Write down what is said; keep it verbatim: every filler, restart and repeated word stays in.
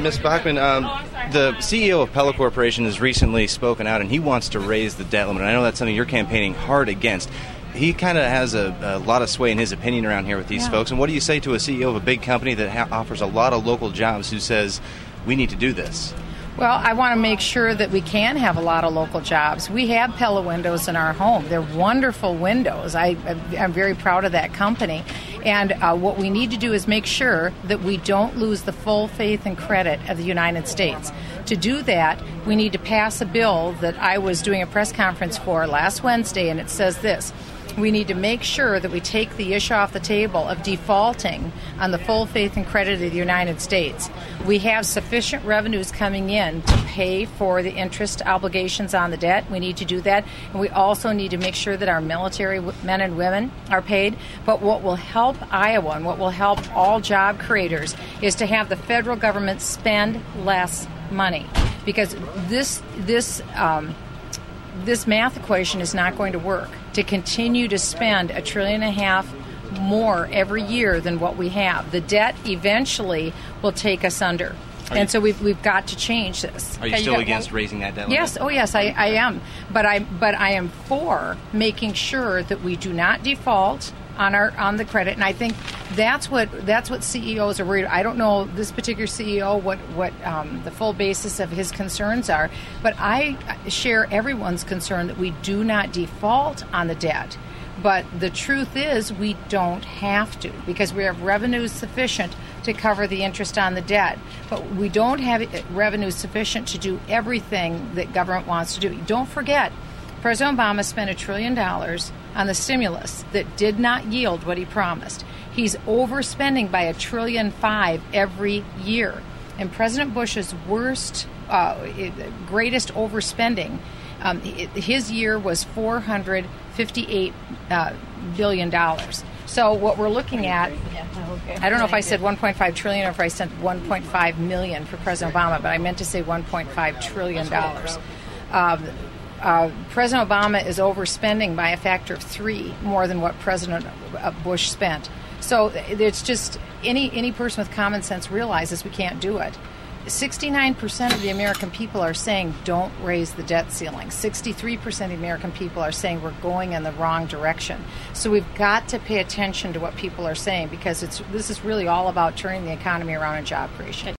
Miz Bachmann, um, the C E O of Pella Corporation has recently spoken out, and he wants to raise the debt limit. I know that's something you're campaigning hard against. He kind of has a, a lot of sway in his opinion around here with these yeah. folks. And what do you say to a C E O of a big company that ha- offers a lot of local jobs who says, we need to do this? Well, I want to make sure that we can have a lot of local jobs. We have Pella windows in our home. They're wonderful windows. I, I'm very proud of that company. And uh, what we need to do is make sure that we don't lose the full faith and credit of the United States. To do that, we need to pass a bill that I was doing a press conference for last Wednesday, and it says this. We need to make sure that we take the issue off the table of defaulting on the full faith and credit of the United States. We have sufficient revenues coming in to pay for the interest obligations on the debt. We need to do that. And we also need to make sure that our military men and women are paid. But what will help Iowa and what will help all job creators is to have the federal government spend less money. Because this, this, um, this math equation is not going to work. To continue to spend a trillion and a half more every year than what we have. The debt eventually will take us under. Are and you, so we've we've got to change this. Are you still against one? raising that debt limit? Yes, oh yes, I, I am. But I but I am for making sure that we do not default on our on the credit, and I think that's what that's what C E Os are worried. I don't know this particular C E O what what um, the full basis of his concerns are, but I share everyone's concern that we do not default on the debt. But the truth is, we don't have to because we have revenues sufficient to cover the interest on the debt. But we don't have revenues sufficient to do everything that government wants to do. Don't forget, President Obama spent a trillion dollars on the stimulus that did not yield what he promised. He's overspending by a trillion five every year. And President Bush's worst, uh, greatest overspending, um, his year was four hundred fifty-eight uh, billion dollars. So what we're looking at, I don't know if I said one point five trillion or if I said one point five million for President Obama, but I meant to say one point five trillion dollars. Um, Uh, President Obama is overspending by a factor of three more than what President Bush spent. So it's just any any person with common sense realizes we can't do it. sixty-nine percent of the American people are saying don't raise the debt ceiling. sixty-three percent of the American people are saying we're going in the wrong direction. So we've got to pay attention to what people are saying because it's this is really all about turning the economy around and job creation.